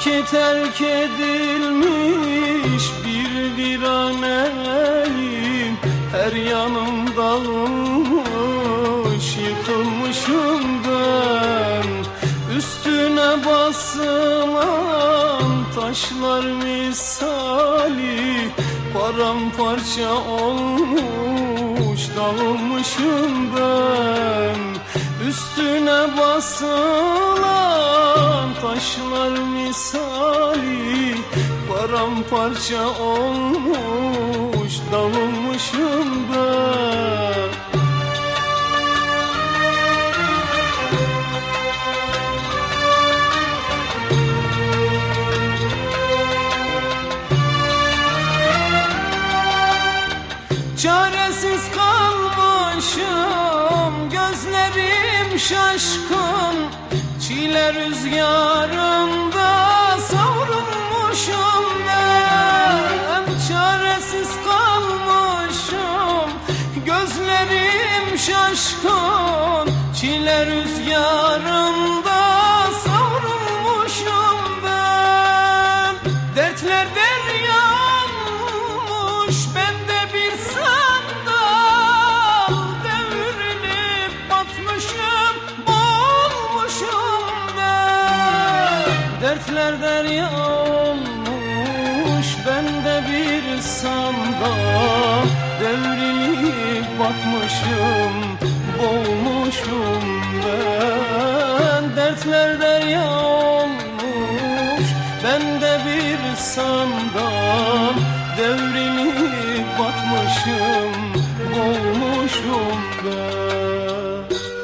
Sanki terk edilmiş bir viraneyim. Her yanım dağılmış, yıkılmışım ben. Üstüne basılan taşlar misali paramparça olmuş, dağılmışım ben. Üstüne basılan taşlar misali paramparça olmuş, dağılmışım ben. Çaresiz kalmışım, gözlerim şaşkın. Çile rüzgarında savrulmuşum ben. Çaresiz kalmışım, gözlerim şaşkın. Çile rüzgarında savrulmuşum ben. Dertler derya olmuş, ben de bir sandal. Devrilip batmışım, boğulmuşum ben. Dertler derya olmuş, ben de bir sandal. Devrilip batmışım, boğulmuşum ben. Dertler derya olmuş, ben de bir sandal. Devrilip batmışım, boğulmuşum ben.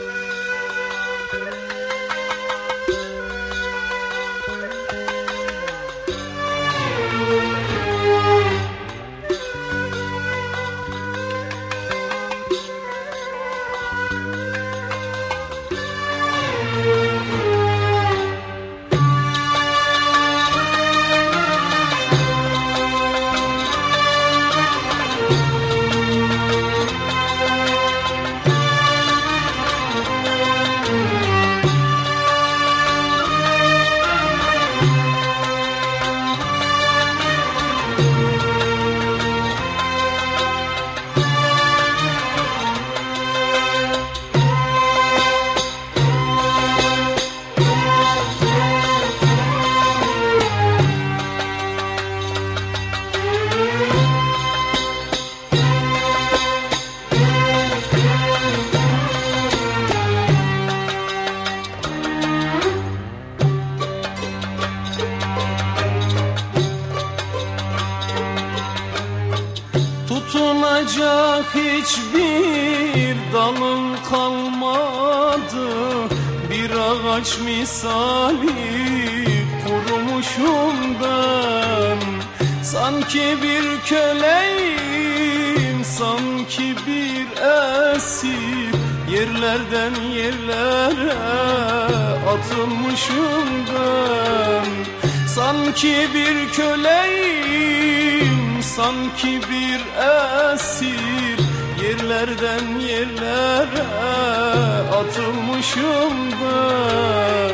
Tutunacak hiçbir dalım kalmadı. Bir ağaç misali kurumuşum ben. Sanki bir köleyim, sanki bir esir. Yerlerden yerlere atılmışım ben. Sanki bir köleyim, sanki bir esir. Yerlerden yerlere atılmışım ben.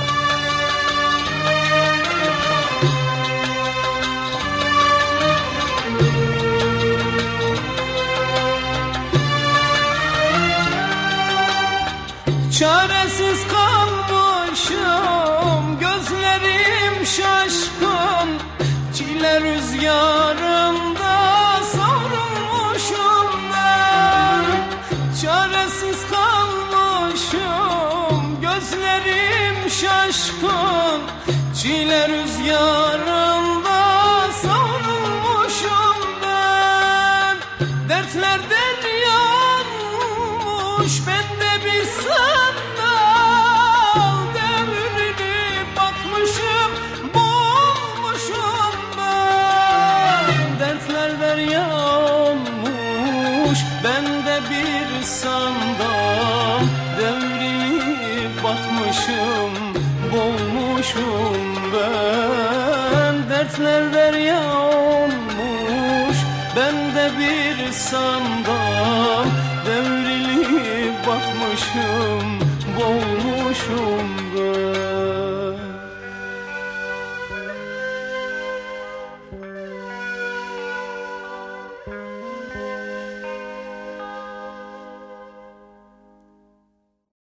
Çaresiz kalmışım, gözlerim şaşkın. Çile rüzgarında savrulmuşum ben. Çaresiz kalmışım, gözlerim şaşkın. Çile rüzgarında savrulmuşum ben. Dertler derya olmuş, ben de bir sandal. Devrilip batmışım, boğulmuşum ben. Dertler derya olmuş, ben de bir sandal. Devrilip batmışım, boğulmuşum ben. Dertler derya olmuş, ben de bir sandal. Devrilip batmışım, boğulmuşum ben.